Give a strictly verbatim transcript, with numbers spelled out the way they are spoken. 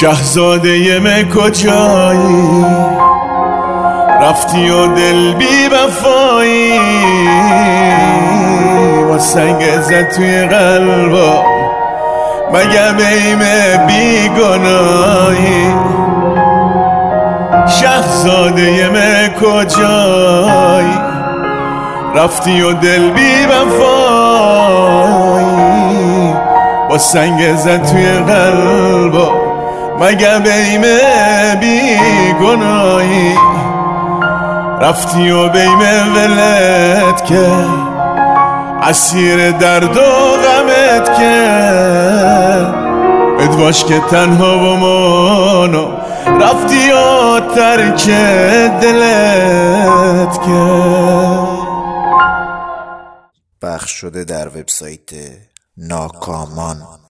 شهزاده من کجایی؟ رفتی و دل بی وفایی با سنگ زد توی قلبم، مگه بیم بی گناهی؟ شهزاده من کجایی؟ رفتی و دل بی وفایی با سنگ زد توی قلبم، مگه بیم بی گناهی؟ رفتی و بیم ولت که اسیر درد و غمت که ادواش که تنها و مانو رفتی و ترک دلت که. پخش شده در وبسایت ناکامان.